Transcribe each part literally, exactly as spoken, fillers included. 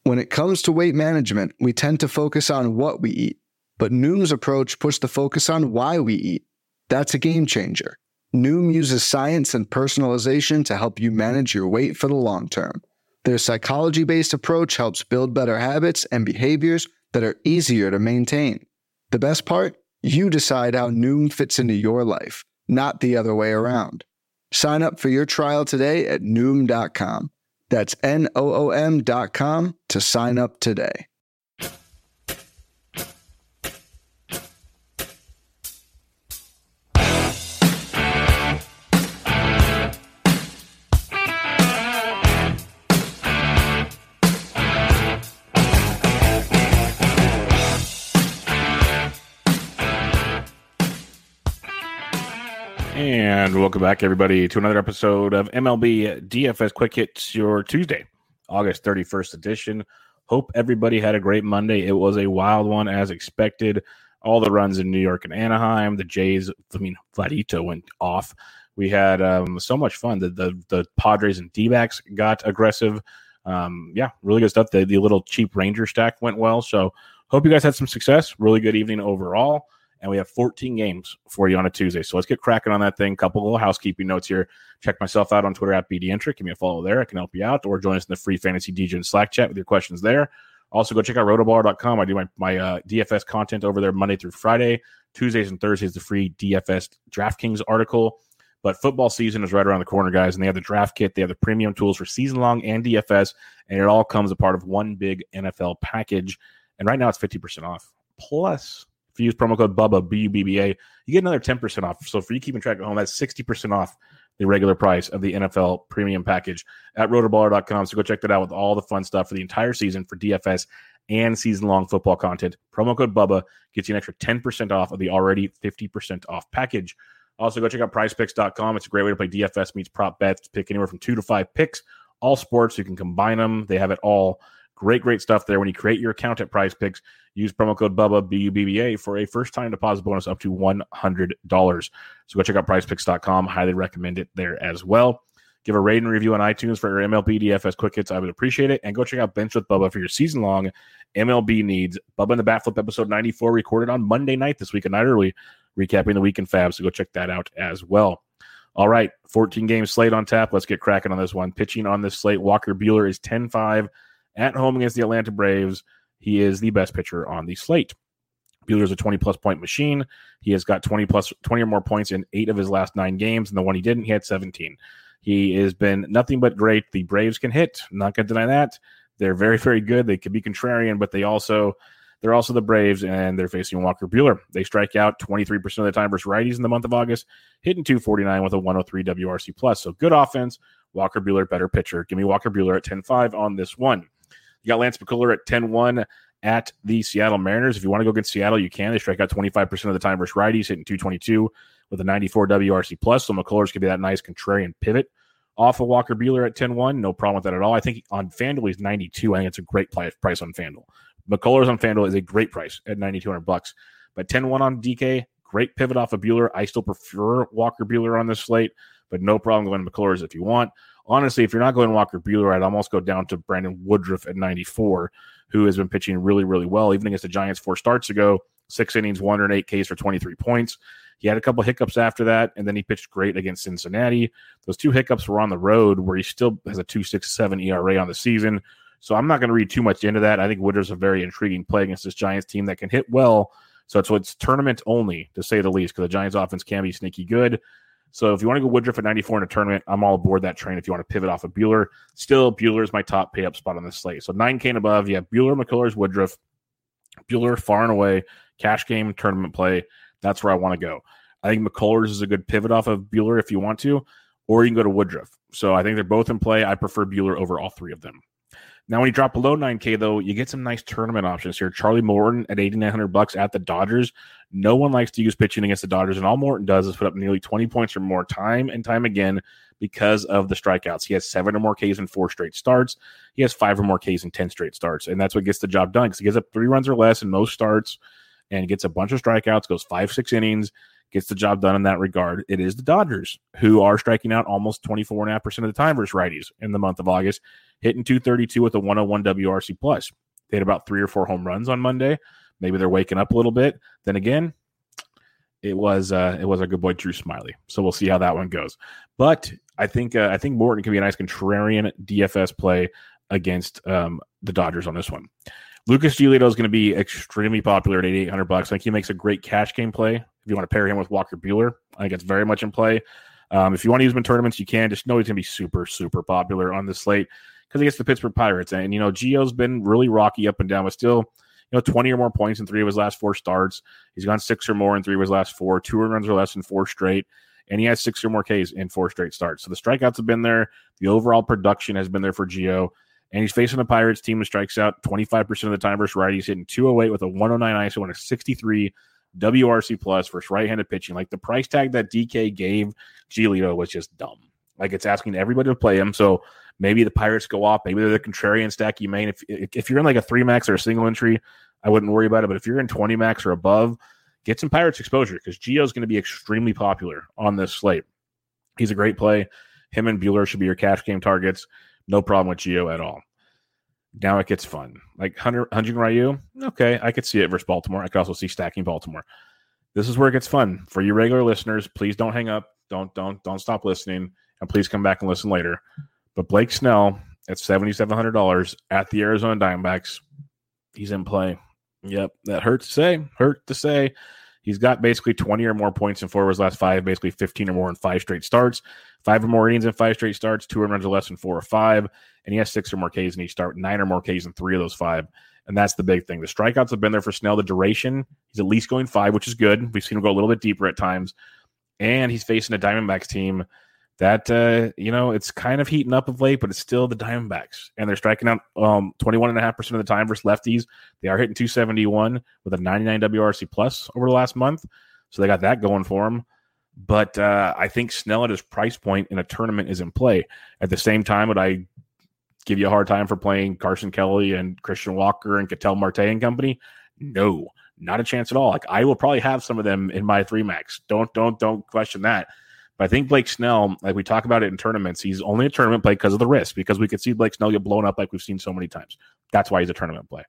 When it comes to weight management, we tend to focus on what we eat, but Noom's approach puts the focus on why we eat. That's a game changer. Noom uses science and personalization to help you manage your weight for the long term. Their psychology-based approach helps build better habits and behaviors that are easier to maintain. The best part? You decide how Noom fits into your life, not the other way around. Sign up for your trial today at Noom dot com. That's N O O M dot com to sign up today. And welcome back, everybody, to another episode of M L B D F S Quick Hits, your Tuesday, August thirty-first edition. Hope everybody had a great Monday. It was a wild one, as expected. All the runs in New York and Anaheim. The Jays, I mean, Vladito went off. We had um, so much fun. The, the the Padres and D-backs got aggressive. Um, yeah, really good stuff. The, the little cheap Ranger stack went well. So hope you guys had some success. Really good evening overall. And we have fourteen games for you on a Tuesday. So let's get cracking on that thing. Couple little housekeeping notes here. Check myself out on Twitter at B D Entric. Give me a follow there. I can help you out. Or join us in the free Fantasy D J and Slack chat with your questions there. Also, go check out rotoballer dot com. I do my, my uh, D F S content over there Monday through Friday. Tuesdays and Thursdays, the free D F S DraftKings article. But football season is right around the corner, guys. And they have the draft kit. They have the premium tools for season-long and D F S. And it all comes a part of one big N F L package. And right now it's fifty percent off. Plus, if you use promo code BUBBA, B U B B A, you get another ten percent off. So for you keeping track at home, that's sixty percent off the regular price of the N F L premium package at rotoballer dot com. So go check that out with all the fun stuff for the entire season for D F S and season-long football content. Promo code BUBBA gets you an extra ten percent off of the already fifty percent off package. Also, go check out prize picks dot com. It's a great way to play D F S meets prop bets. Pick anywhere from two to five picks. All sports. You can combine them. They have it all. Great, great stuff there. When you create your account at PrizePicks, use promo code BUBBA, B U B B A, for a first-time deposit bonus up to one hundred dollars. So go check out prize picks dot com. Highly recommend it there as well. Give a rating and review on iTunes for your M L B D F S Quick Hits. I would appreciate it. And go check out Bench with Bubba for your season-long M L B needs. Bubba and the Bat Flip episode ninety-four recorded on Monday night this week, a night early, recapping the week in Fab. So go check that out as well. All right, fourteen game slate on tap. Let's get cracking on this one. Pitching on this slate, Walker Buehler is ten five. At home against the Atlanta Braves. He is the best pitcher on the slate. Buehler is a twenty-plus point machine. He has got twenty plus twenty or more points in eight of his last nine games, and the one he didn't, he had seventeen. He has been nothing but great. The Braves can hit. I'm not going to deny that. They're very, very good. They can be contrarian, but they also they're also the Braves, and they're facing Walker Buehler. They strike out twenty-three percent of the time versus righties in the month of August, hitting two forty-nine with a one oh three W R C plus. So good offense. Walker Buehler, better pitcher. Give me Walker Buehler at ten five on this one. You got Lance McCullers at ten one at the Seattle Mariners. If you want to go against Seattle, you can. They strike out twenty-five percent of the time versus righties, hitting two twenty-two with a ninety-four W R C plus. So McCullers could be that nice contrarian pivot off of Walker Buehler at ten one. No problem with that at all. I think on FanDuel he's ninety-two. I think it's a great price on FanDuel. McCullers on FanDuel is a great price at ninety-two hundred bucks. But ten one on D K, great pivot off of Buehler. I still prefer Walker Buehler on this slate, but no problem going to McCullers if you want. Honestly, if you're not going Walker Buehler, I'd almost go down to Brandon Woodruff at ninety-four, who has been pitching really, really well. Even against the Giants four starts ago, six innings, one hundred eight Ks for twenty-three points. He had a couple hiccups after that, and then he pitched great against Cincinnati. Those two hiccups were on the road, where he still has a two point six seven E R A on the season. So I'm not going to read too much into that. I think Woodruff's a very intriguing play against this Giants team that can hit well. So it's, it's tournament only, to say the least, because the Giants offense can be sneaky good. So if you want to go Woodruff at ninety-four in a tournament, I'm all aboard that train if you want to pivot off of Buehler. Still, Buehler is my top pay-up spot on this slate. So nine K and above, you have Buehler, McCullers, Woodruff. Buehler, far and away, cash game, tournament play. That's where I want to go. I think McCullers is a good pivot off of Buehler if you want to, or you can go to Woodruff. So I think they're both in play. I prefer Buehler over all three of them. Now, when you drop below nine K, though, you get some nice tournament options here. Charlie Morton at eighty-nine hundred bucks at the Dodgers. No one likes to use pitching against the Dodgers, and all Morton does is put up nearly twenty points or more time and time again because of the strikeouts. He has seven or more Ks in four straight starts. He has five or more Ks in ten straight starts, and that's what gets the job done because he gets up three runs or less in most starts and gets a bunch of strikeouts, goes five, six innings, gets the job done in that regard. It is the Dodgers who are striking out almost twenty-four point five percent of the time versus righties in the month of August. hitting two thirty-two with a one oh one W R C plus. They had about three or four home runs on Monday. Maybe they're waking up a little bit. Then again, it was uh, it was our good boy Drew Smyly. So we'll see how that one goes. But I think uh, I think Morton can be a nice contrarian D F S play against um, the Dodgers on this one. Lucas Giolito is going to be extremely popular at eighty-eight hundred bucks. I think he makes a great cash game play. If you want to pair him with Walker Buehler, I think it's very much in play. Um, if you want to use him in tournaments, you can. Just know he's going to be super, super popular on this slate because he gets the Pittsburgh Pirates. And, you know, Gio's been really rocky up and down, but still, you know, twenty or more points in three of his last four starts. He's gone six or more in three of his last four, two runs or less in four straight, and he has six or more Ks in four straight starts. So the strikeouts have been there. The overall production has been there for Gio. And he's facing a Pirates team that strikes out twenty-five percent of the time versus righties, hitting two oh eight with a one oh nine I S O and a sixty-three W R C plus versus right-handed pitching. Like the price tag that D K gave Giolito was just dumb. Like it's asking everybody to play him. So maybe the Pirates go off. Maybe they're the contrarian stack you main. If if you're in like a three max or a single entry, I wouldn't worry about it. But if you're in twenty max or above, get some Pirates exposure because Gio's going to be extremely popular on this slate. He's a great play. Him and Buehler should be your cash game targets. No problem with Gio at all. Now it gets fun. Like Hunter, Hyun-Jin Ryu, okay, I could see it versus Baltimore. I could also see stacking Baltimore. This is where it gets fun. For you regular listeners, please don't hang up. Don't don't don't stop listening, and please come back and listen later. But Blake Snell at seventy-seven hundred dollars at the Arizona Diamondbacks, he's in play. Yep, that hurts to say. Hurt to say. He's got basically twenty or more points in four of his last five, basically fifteen or more in five straight starts, five or more innings in five straight starts, two runs or less in four or five, and he has six or more Ks in each start, nine or more Ks in three of those five. And that's the big thing. The strikeouts have been there for Snell. The duration, he's at least going five, which is good. We've seen him go a little bit deeper at times. And he's facing a Diamondbacks team that, uh, you know, it's kind of heating up of late, but it's still the Diamondbacks. And they're striking out um, twenty-one point five percent of the time versus lefties. They are hitting two seventy-one with a ninety-nine W R C plus over the last month. So they got that going for them. But uh, I think Snell at his price point in a tournament is in play. At the same time, would I give you a hard time for playing Carson Kelly and Christian Walker and Ketel Marte and company? No, not a chance at all. Like I will probably have some of them in my three max. Don't, don't, don't question that. But I think Blake Snell, like we talk about it in tournaments, he's only a tournament play because of the risk, because we could see Blake Snell get blown up like we've seen so many times. That's why he's a tournament play.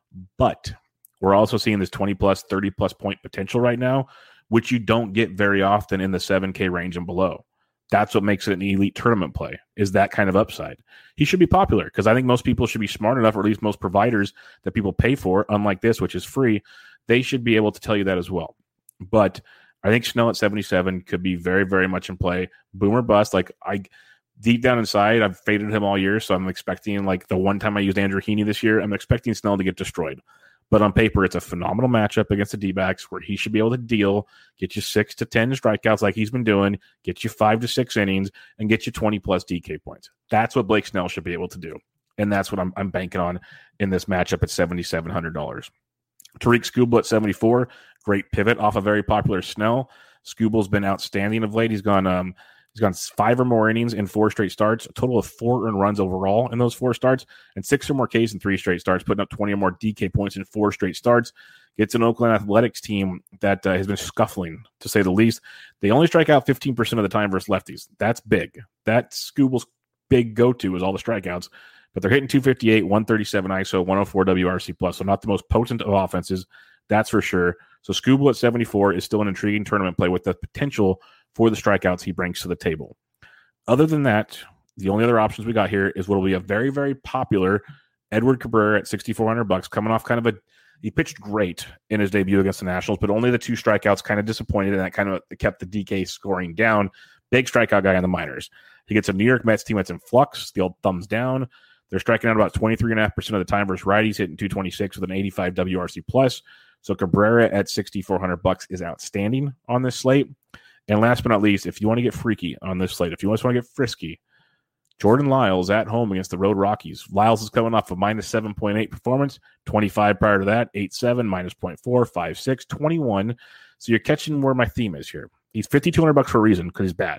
But we're also seeing this twenty plus, thirty plus point potential right now, which you don't get very often in the seven K range and below. That's what makes it an elite tournament play, is that kind of upside. He should be popular because I think most people should be smart enough, or at least most providers that people pay for, unlike this, which is free, they should be able to tell you that as well. But I think Snell at seventy-seven could be very, very much in play. Boomer bust. Like I, deep down inside, I've faded him all year, so I'm expecting, like the one time I used Andrew Heaney this year, I'm expecting Snell to get destroyed. But on paper, it's a phenomenal matchup against the D-backs where he should be able to deal, get you six to ten strikeouts like he's been doing, get you five to six innings, and get you twenty plus D K points. That's what Blake Snell should be able to do, and that's what I'm, I'm banking on in this matchup at seventy-seven hundred dollars. Tariq Skubal at seventy-four, great pivot off a very popular Snell. Skubal's been outstanding of late. He's gone um he's gone five or more innings in four straight starts, a total of four earned runs overall in those four starts, and six or more Ks in three straight starts, putting up twenty or more D K points in four straight starts. Gets an Oakland Athletics team that uh, has been scuffling, to say the least. They only strike out fifteen percent of the time versus lefties. That's big. That's Skubal's big go-to is all the strikeouts. But they're hitting two fifty-eight, one thirty-seven I S O, one oh four W R C plus, so not the most potent of offenses, that's for sure. So Skubal at seventy-four is still an intriguing tournament play with the potential for the strikeouts he brings to the table. Other than that, the only other options we got here is what will be a very, very popular Edward Cabrera at sixty-four hundred bucks, coming off kind of a he pitched great in his debut against the Nationals, but only the two strikeouts kind of disappointed, and that kind of kept the D K scoring down. Big strikeout guy in the minors. He gets a New York Mets team that's in flux, the old thumbs down. They're striking out about twenty-three point five percent of the time versus righties, hitting two twenty-six with an eighty-five W R C plus. So Cabrera at sixty-four hundred bucks is outstanding on this slate. And last but not least, if you want to get freaky on this slate, if you just want to get frisky, Jordan Lyles at home against the Road Rockies. Lyles is coming off a minus seven point eight performance, twenty-five prior to that, eight seven, minus zero point four, five six, twenty-one. So you're catching where my theme is here. He's fifty-two hundred bucks for a reason, because he's bad.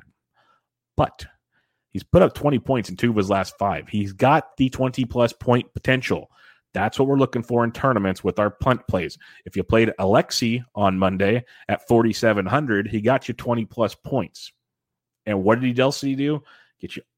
But he's put up twenty points in two of his last five. He's got the twenty-plus point potential. That's what we're looking for in tournaments with our punt plays. If you played Alexi on Monday at forty-seven hundred, he got you twenty-plus points. And what did Delcy do? Get you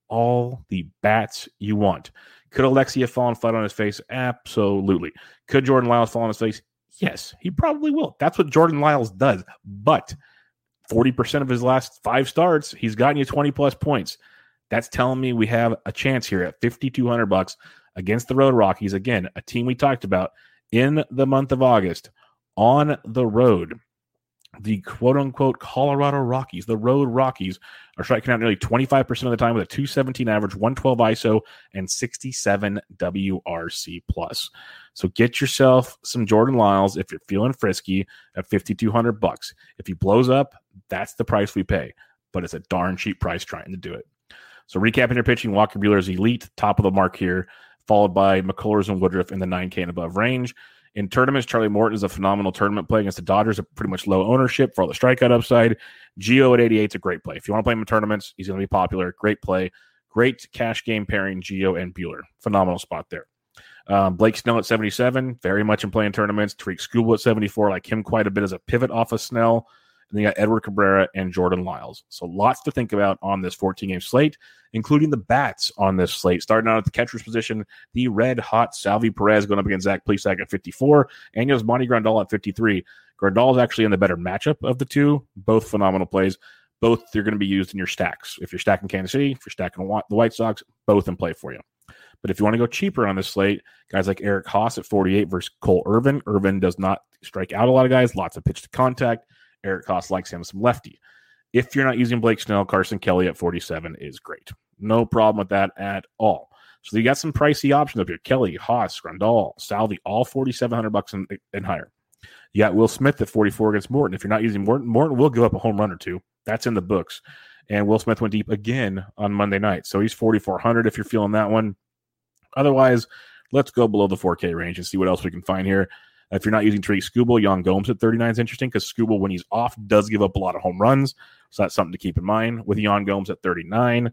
all the bats you want. Could Alexia fall flat on his face? Absolutely. Could Jordan Lyles fall on his face? Yes, he probably will. That's what Jordan Lyles does. But forty percent of his last five starts, he's gotten you twenty plus points. That's telling me we have a chance here at fifty-two hundred bucks against the Road Rockies. Again, a team we talked about in the month of August on the road. The quote-unquote Colorado Rockies, the Road Rockies, are striking out nearly twenty-five percent of the time with a two seventeen average, one twelve I S O, and sixty-seven W R C plus. So get yourself some Jordan Lyles if you're feeling frisky at fifty-two hundred bucks. If he blows up, that's the price we pay, but it's a darn cheap price trying to do it. So recapping your pitching, Walker Buehler is elite, top of the mark here, followed by McCullers and Woodruff in the nine K and above range. In tournaments, Charlie Morton is a phenomenal tournament play against the Dodgers at pretty much low ownership for all the strikeout upside. Gio at eighty-eight is a great play. If you want to play him in tournaments, he's going to be popular. Great play. Great cash game pairing, Gio and Buehler. Phenomenal spot there. Um, Blake Snell at seventy-seven, very much in play in tournaments. Tariq Skubal at seventy-four, like him quite a bit as a pivot off of Snell. And then you got Edward Cabrera and Jordan Lyles. So lots to think about on this fourteen-game slate, including the bats on this slate. Starting out at the catcher's position, the red-hot Salvi Perez going up against Zach Plesac at fifty-four, and Yasmani Grandal at fifty-three. Grandal is actually in the better matchup of the two. Both phenomenal plays. Both they're going to be used in your stacks. If you're stacking Kansas City, if you're stacking the White Sox, both in play for you. But if you want to go cheaper on this slate, guys like Eric Haas at forty-eight versus Cole Irvin. Irvin does not strike out a lot of guys. Lots of pitch to contact. Eric Haas likes him some lefty. If you're not using Blake Snell, Carson Kelly at forty-seven is great. No problem with that at all. So you got some pricey options up here. Kelly, Haas, Grandal, Salvi, all forty-seven hundred bucks and, and higher. You got Will Smith at forty-four against Morton. If you're not using Morton, Morton will give up a home run or two. That's in the books. And Will Smith went deep again on Monday night. So he's forty-four hundred if you're feeling that one. Otherwise, let's go below the four K range and see what else we can find here. If you're not using Tariq Skubal, Yan Gomes at thirty-nine is interesting because Skubal, when he's off, does give up a lot of home runs. So that's something to keep in mind. With Yan Gomes at thirty-nine,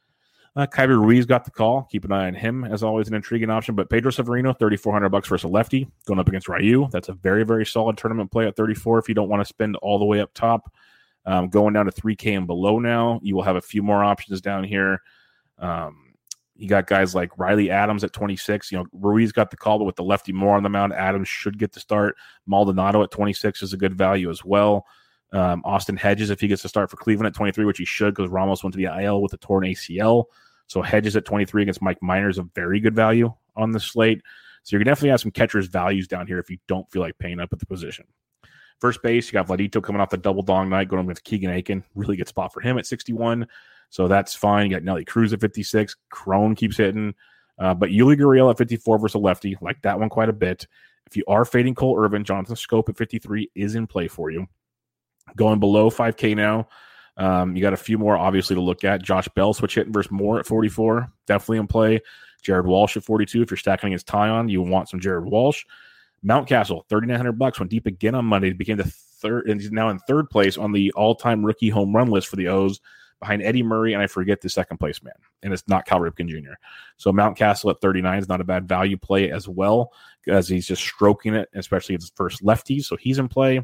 uh, Kyber Ruiz got the call. Keep an eye on him, as always, an intriguing option. But Pedro Severino, thirty-four hundred bucks versus a lefty, going up against Ryu. That's a very, very solid tournament play at thirty-four if you don't want to spend all the way up top. Um, going down to three K and below now, you will have a few more options down here. Um, You got guys like Riley Adams at twenty-six. You know, Ruiz got the call, but with the lefty more on the mound, Adams should get the start. Maldonado at twenty-six is a good value as well. Um, Austin Hedges, if he gets to start for Cleveland at twenty-three, which he should because Ramos went to the I L with a torn A C L. So Hedges at twenty-three against Mike Minor is a very good value on the slate. So you're going to definitely have some catcher's values down here if you don't feel like paying up at the position. First base, you got Vladito coming off the double dong night, going up against Keegan Aiken. Really good spot for him at sixty-one. So that's fine. You got Nelly Cruz at fifty-six. Crone keeps hitting. Uh, but Yuli Gurriel at fifty-four versus a lefty. Like that one quite a bit. If you are fading Cole Irvin, Jonathan Scope at fifty-three is in play for you. Going below five K now. Um, you got a few more, obviously, to look at. Josh Bell switch hitting versus Moore at forty-four. Definitely in play. Jared Walsh at forty-two. If you're stacking against Tyon, you want some Jared Walsh. Mountcastle, thirty-nine hundred bucks. Went deep again on Monday. Became the third, and he's now in third place on the all-time rookie home run list for the O's, behind Eddie Murray, and I forget the second place man, and it's not Cal Ripken Junior So Mountcastle at thirty-nine is not a bad value play as well, as he's just stroking it, especially his first lefty, so he's in play.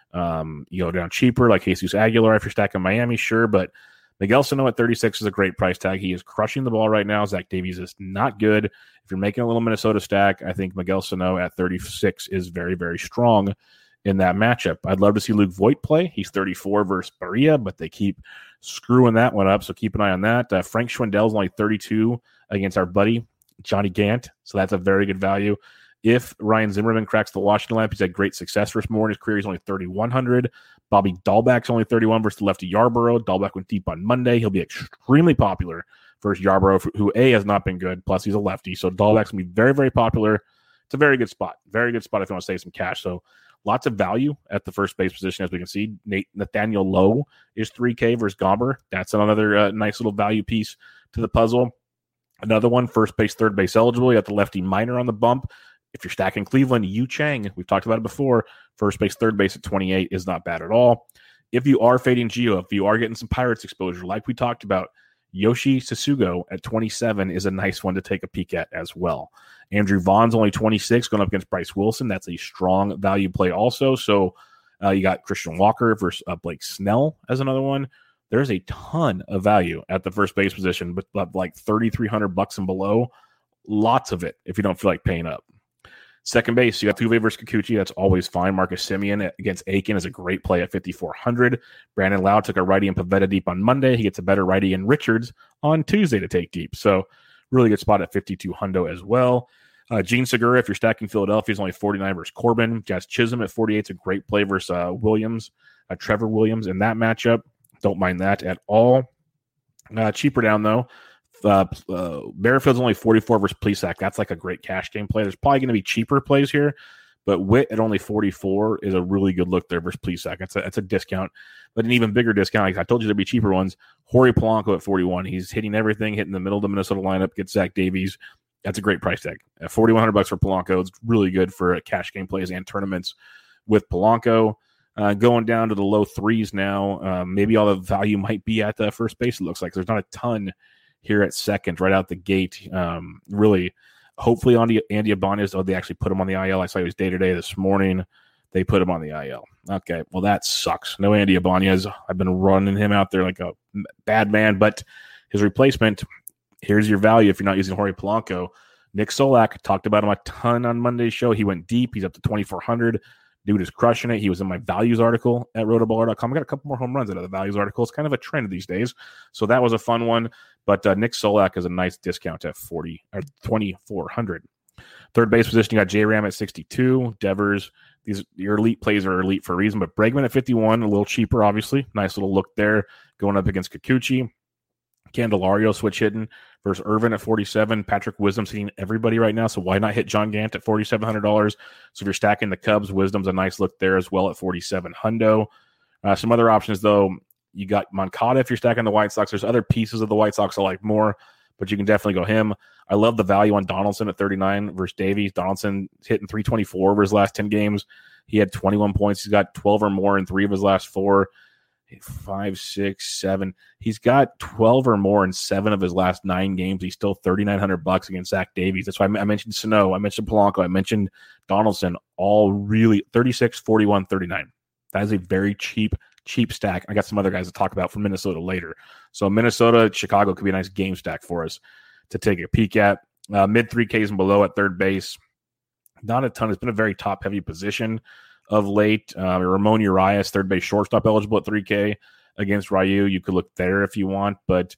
Um, you go down cheaper, like Jesus Aguilar if you're stacking Miami, sure, but Miguel Sano at thirty-six is a great price tag. He is crushing the ball right now. Zach Davies is not good. If you're making a little Minnesota stack, I think Miguel Sano at thirty-six is very, very strong in that matchup. I'd love to see Luke Voit play. He's thirty-four versus Barria, but they keep screwing that one up, so keep an eye on that. Uh, Frank Schwindel is only thirty-two against our buddy Johnny Gant, so that's a very good value. If Ryan Zimmerman cracks the Washington lamp, he's had great success versus more in his career. He's only thirty-one hundred. Bobby Dahlback's only thirty-one versus the lefty Yarborough. Dahlback went deep on Monday. He'll be extremely popular versus Yarborough, who A, has not been good, plus he's a lefty. So Dahlback's going to be very, very popular. It's a very good spot. Very good spot if you want to save some cash. So lots of value at the first base position, as we can see. Nate, Nathaniel Lowe is three K versus Gomber. That's another uh, nice little value piece to the puzzle. Another one, first base, third base eligible. You got the lefty Minor on the bump. If you're stacking Cleveland, Yu Chang, we've talked about it before, first base, third base at twenty-eight is not bad at all. If you are fading Gio, if you are getting some Pirates exposure, like we talked about, Yoshi Sasugo at twenty-seven is a nice one to take a peek at as well. Andrew Vaughn's only twenty-six, going up against Bryce Wilson. That's a strong value play also. So uh, you got Christian Walker versus uh, Blake Snell as another one. there's a ton of value at the first base position, but, but like thirty-three hundred bucks and below, lots of it if you don't feel like paying up. Second base, you got Tuve versus Kikuchi. That's always fine. Marcus Semien against Aiken is a great play at fifty-four hundred. Brandon Lowe took a righty in Pavetta deep on Monday. He gets a better righty in Richards on Tuesday to take deep. So really good spot at fifty-two hundo as well. Uh, Gene Segura, if you're stacking Philadelphia, is only forty-nine versus Corbin. Jazz Chisholm at forty-eight is a great play versus uh, Williams, uh, Trevor Williams in that matchup. Don't mind that at all. Uh, cheaper down, though. Uh, uh, Merrifield's only forty-four versus Plesac. That's like a great cash game play. There's probably going to be cheaper plays here, but Witt at only forty-four is a really good look there versus Plesac. That's a, that's a discount, but an even bigger discount. Like I told you, there'd be cheaper ones. Jorge Polanco at forty-one. He's hitting everything, hitting the middle of the Minnesota lineup, gets Zach Davies. That's a great price tag. At forty-one hundred bucks for Polanco, it's really good for cash game plays and tournaments with Polanco. Uh, going down to the low threes now. Uh, maybe all the value might be at the first base, it looks like. There's not a ton here at second right out the gate. Um, really, hopefully Andy, Andy Ibanez, oh, they actually put him on the I L. I saw he was day-to-day this morning. They put him on the I L. Okay, well, that sucks. No Andy Ibanez. I've been running him out there like a bad man, but his replacement, here's your value if you're not using Jorge Polanco. Nick Solak, talked about him a ton on Monday's show. He went deep. He's up to twenty-four hundred. Dude is crushing it. He was in my values article at rotoballer dot com. I got a couple more home runs out of the values article. It's kind of a trend these days. So that was a fun one. But uh, Nick Solak is a nice discount at forty or twenty-four hundred. Third base position, you got J-Ram at sixty-two. Devers, these your elite plays are elite for a reason. But Bregman at fifty-one, a little cheaper, obviously. Nice little look there going up against Kikuchi. Candelario switch hitting versus Irvin at forty-seven. Patrick Wisdom's hitting everybody right now, so why not hit John Gant at forty-seven hundred dollars? So if you're stacking the Cubs, Wisdom's a nice look there as well at forty-seven hundo. Uh, some other options, though, you got Moncada if you're stacking the White Sox. There's other pieces of the White Sox I like more, but you can definitely go him. I love the value on Donaldson at thirty-nine versus Davies. Donaldson hitting three twenty-four over his last ten games. He had twenty-one points. He's got twelve or more in three of his last four. Five, six, seven. He's got twelve or more in seven of his last nine games. He's still thirty-nine hundred bucks against Zach Davies. That's why I mentioned Sano. I mentioned Polanco. I mentioned Donaldson. All really thirty-six, forty-one, thirty-nine. That is a very cheap, cheap stack. I got some other guys to talk about from Minnesota later. So Minnesota, Chicago could be a nice game stack for us to take a peek at. Uh, mid three Ks and below at third base. Not a ton. It's been a very top-heavy position of late. Uh, Ramon Urias, third base shortstop eligible at three K against Ryu. You could look there if you want, but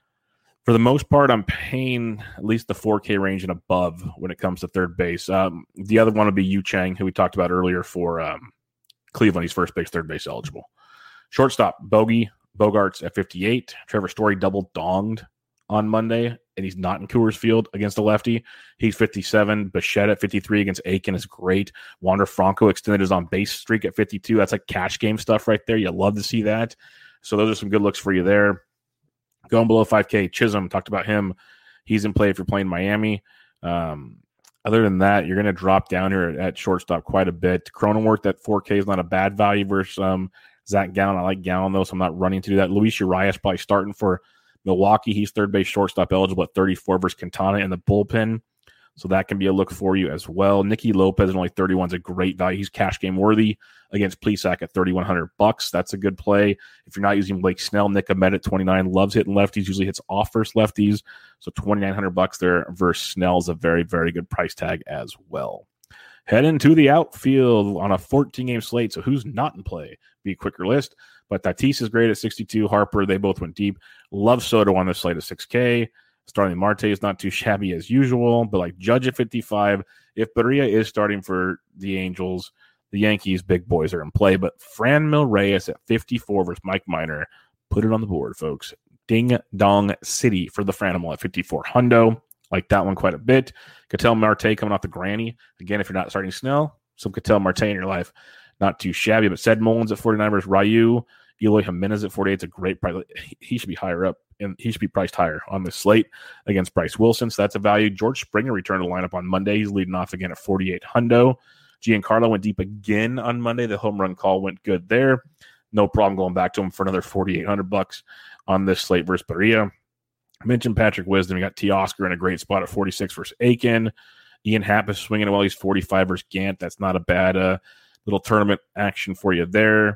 for the most part, I'm paying at least the four K range and above when it comes to third base. Um, the other one would be Yu Chang, who we talked about earlier for um, Cleveland. He's first base, third base eligible. Shortstop, Bogey, Bogarts at fifty-eight. Trevor Story double donged on Monday, and he's not in Coors Field against a lefty. He's fifty-seven. Bichette at fifty-three against Aiken is great. Wander Franco extended his on-base streak at fifty-two. That's like cash game stuff right there. You love to see that. So those are some good looks for you there. Going below five K, Chisholm, talked about him. He's in play if you're playing Miami. Um, other than that, you're going to drop down here at shortstop quite a bit. Cronenworth at four K is not a bad value versus um, Zach Gallen. I like Gallen, though, so I'm not running to do that. Luis Urias probably starting for Milwaukee. He's third base shortstop eligible at thirty-four versus Quintana in the bullpen. So that can be a look for you as well. Nicky Lopez at only thirty-one is a great value. He's cash game worthy against Plesac at thirty-one hundred bucks. That's a good play. If you're not using Blake Snell, Nick Ahmed at twenty-nine loves hitting lefties, usually hits off first lefties. So twenty-nine hundred bucks there versus Snell is a very, very good price tag as well. Head into the outfield on a fourteen-game slate. So who's not in play? Be a quicker list. But Tatis is great at sixty-two. Harper, they both went deep. Love Soto on this slate at six K. Starting Marte is not too shabby as usual, but like Judge at fifty-five. If Barria is starting for the Angels, the Yankees, big boys are in play. But Franmil Reyes at fifty-four versus Mike Minor. Put it on the board, folks. Ding Dong City for the Franimal at fifty-four hundo. Like that one quite a bit. Ketel Marte coming off the granny. Again, if you're not starting Snell, some Ketel Marte in your life. Not too shabby, but Sed Mullins at forty-nine versus Ryu. Eloy Jimenez at forty-eight is a great price. He should be higher up, and he should be priced higher on this slate against Bryce Wilson. So that's a value. George Springer returned to the lineup on Monday. He's leading off again at forty-eight hundo. Giancarlo went deep again on Monday. The home run call went good there. No problem going back to him for another forty-eight hundred bucks on this slate versus Barria. I mentioned Patrick Wisdom. You got Teoscar in a great spot at forty-six versus Aiken. Ian Happ is swinging it while he's forty-five versus Gant. That's not a bad uh, little tournament action for you there.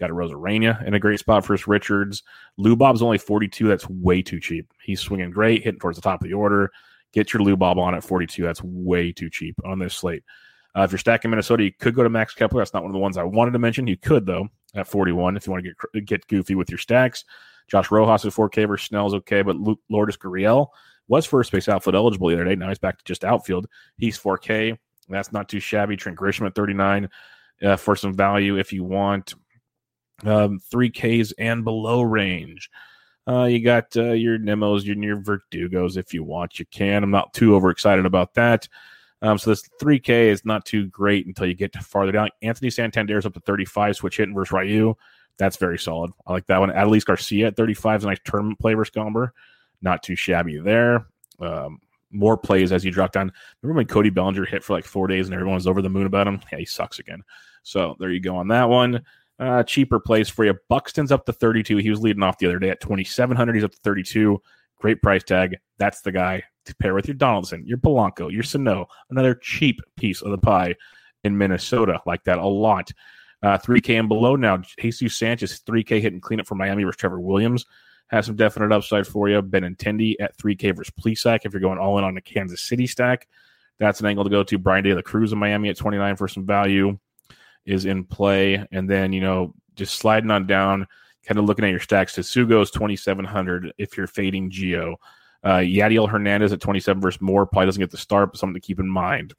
Got a Rosarena in a great spot for Richards. Lou Bob's only forty-two. That's way too cheap. He's swinging great, hitting towards the top of the order. Get your Lou Bob on at forty-two. That's way too cheap on this slate. Uh, if you're stacking Minnesota, you could go to Max Kepler. That's not one of the ones I wanted to mention. You could, though, at forty-one if you want to get get goofy with your stacks. Josh Rojas at four K versus Snell's okay, but Luke Lourdes Gurriel was first base outfield eligible the other day. Now he's back to just outfield. He's four K. That's not too shabby. Trent Grisham at thirty-nine uh, for some value if you want. Um, three Ks and below range. Uh, you got uh, your Nemos, your, your Verdugos if you want. You can. I'm not too overexcited about that. Um, so this three K is not too great until you get farther down. Anthony Santander's up to thirty-five, switch hitting versus Ryu. That's very solid. I like that one. Adolis Garcia at thirty-five is a nice tournament play versus Gomber. Not too shabby there. Um, more plays as you drop down. Remember when Cody Bellinger hit for like four days and everyone was over the moon about him? Yeah, he sucks again. So there you go on that one. Uh, cheaper plays for you. Buxton's up to thirty-two. He was leading off the other day at twenty-seven hundred. He's up to thirty-two. Great price tag. That's the guy to pair with your Donaldson, your Polanco, your Sano. Another cheap piece of the pie in Minnesota. Like that a lot. Uh, three K and below now. Jesus Sanchez, three K hitting cleanup for Miami versus Trevor Williams. Has some definite upside for you. Benintendi at three K versus Plesac if you're going all in on the Kansas City stack. That's an angle to go to. Brian De La Cruz in Miami at twenty-nine for some value is in play. And then, you know, just sliding on down, kind of looking at your stacks. Tetsugo's twenty-seven hundred if you're fading Gio. Uh, Yadiel Hernandez at twenty-seven versus Moore probably doesn't get the start, but something to keep in mind.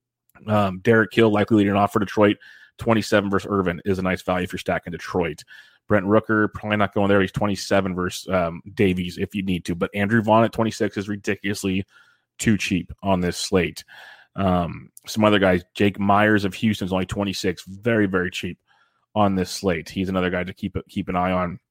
Um, Derek Hill likely leading off for Detroit. twenty-seven versus Irvin is a nice value if you're stacking Detroit. Brent Rooker, probably not going there. He's twenty-seven versus um, Davies if you need to. But Andrew Vaughn at twenty-six is ridiculously too cheap on this slate. Um, some other guys, Jake Myers of Houston is only twenty-six. Very, very cheap on this slate. He's another guy to keep keep an eye on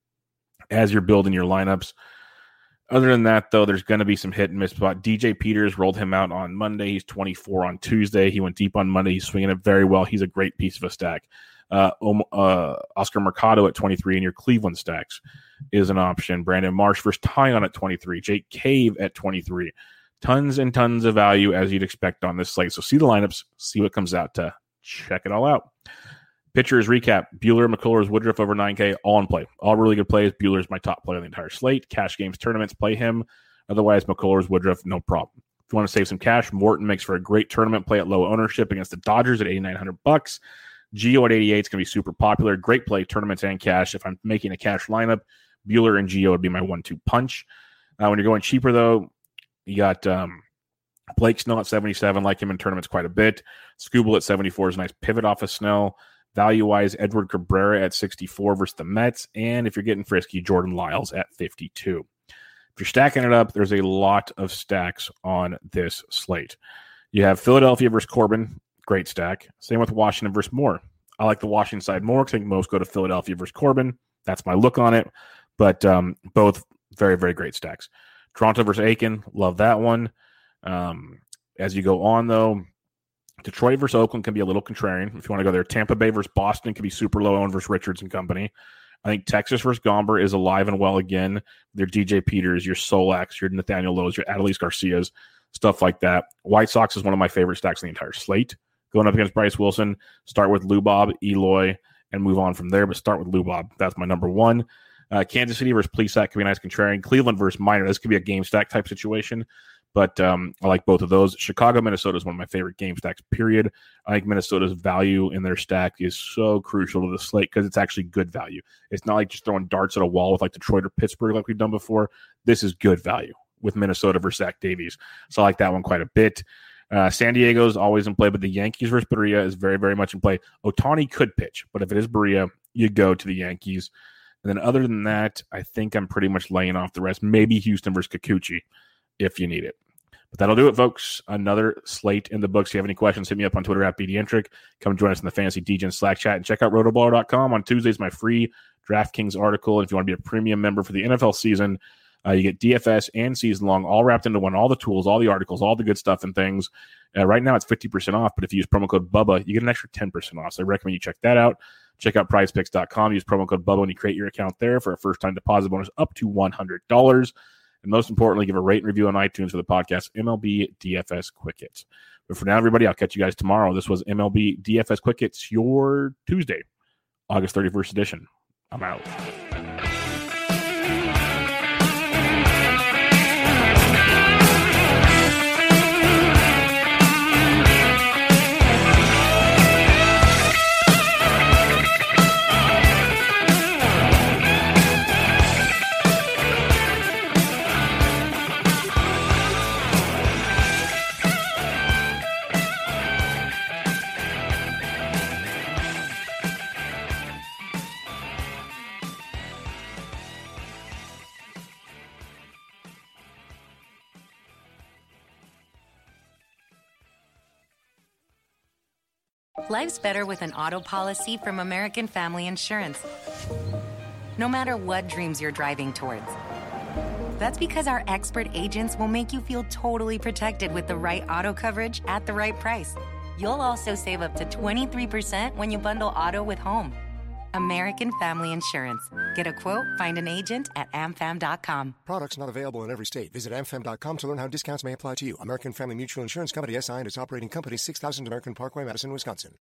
as you're building your lineups. Other than that, though, there's going to be some hit and miss spot. D J Peters rolled him out on Monday. He's twenty-four on Tuesday. He went deep on Monday. He's swinging it very well. He's a great piece of a stack. Uh, uh, Oscar Mercado at twenty-three in your Cleveland stacks is an option. Brandon Marsh versus Tyon at twenty-three. Jake Cave at twenty-three. Tons and tons of value as you'd expect on this slate. So see the lineups, see what comes out to check it all out. Pitchers recap. Buehler, McCullers, Woodruff over nine K, all in play. All really good plays. Buehler's my top player on the entire slate. Cash games, tournaments, play him. Otherwise, McCullers, Woodruff, no problem. If you want to save some cash, Morton makes for a great tournament play at low ownership against the Dodgers at eighty-nine hundred bucks. Gio at eighty-eight is going to be super popular. Great play, tournaments and cash. If I'm making a cash lineup, Buehler and Gio would be my one two punch. Uh, when you're going cheaper, though, you got um, Blake Snell at seventy-seven, like him in tournaments quite a bit. Skubal at seventy-four is a nice pivot off of Snell. Value-wise, Edward Cabrera at sixty-four versus the Mets. And if you're getting frisky, Jordan Lyles at fifty-two. If you're stacking it up, there's a lot of stacks on this slate. You have Philadelphia versus Corbin. Great stack. Same with Washington versus Moore. I like the Washington side more because I think most go to Philadelphia versus Corbin. That's my look on it. But um, both very, very great stacks. Toronto versus Aiken. Love that one. Um, as you go on, though, Detroit versus Oakland can be a little contrarian if you want to go there. Tampa Bay versus Boston can be super low owned versus Richards and company. I think Texas versus Gomber is alive and well again. Their D J Peters, your Solax, your Nathaniel Lowe's, your Adolis Garcias, stuff like that. White Sox is one of my favorite stacks in the entire slate. Going up against Bryce Wilson, start with Lou Bob, Eloy, and move on from there, but start with Lou Bob. That's my number one. Uh, Kansas City versus Plesac could be a nice contrarian. Cleveland versus Minor. This could be a game stack type situation, but um, I like both of those. Chicago, Minnesota is one of my favorite game stacks, period. I think Minnesota's value in their stack is so crucial to the slate because it's actually good value. It's not like just throwing darts at a wall with like Detroit or Pittsburgh like we've done before. This is good value with Minnesota versus Zach Davies. So I like that one quite a bit. Uh, San Diego's always in play, but the Yankees versus Berea is very, very much in play. Ohtani could pitch, but if it is Berea, you go to the Yankees. And then other than that, I think I'm pretty much laying off the rest. Maybe Houston versus Kikuchi if you need it. But that'll do it, folks. Another slate in the books. If you have any questions, hit me up on Twitter at BDentric. Come join us in the Fantasy D J and Slack chat. And check out rotoballer dot com. On Tuesdays, my free DraftKings article. And if you want to be a premium member for the N F L season, Uh, you get D F S and season long all wrapped into one, all the tools, all the articles, all the good stuff and things. Uh, right now it's fifty percent off, but if you use promo code Bubba, you get an extra ten percent off. So I recommend you check that out. Check out prize picks dot com. Use promo code Bubba when you create your account there for a first-time deposit bonus up to one hundred dollars. And most importantly, give a rate and review on iTunes for the podcast M L B D F S Quick Hits. But for now, everybody, I'll catch you guys tomorrow. This was M L B D F S Quick Hits, your Tuesday, August thirty-first edition. I'm out. Life's better with an auto policy from American Family Insurance. No matter what dreams you're driving towards. That's because our expert agents will make you feel totally protected with the right auto coverage at the right price. You'll also save up to twenty-three percent when you bundle auto with home. American Family Insurance. Get a quote, find an agent at am fam dot com. Products not available in every state. Visit am fam dot com to learn how discounts may apply to you. American Family Mutual Insurance Company, S I and its operating company, six thousand American Parkway, Madison, Wisconsin.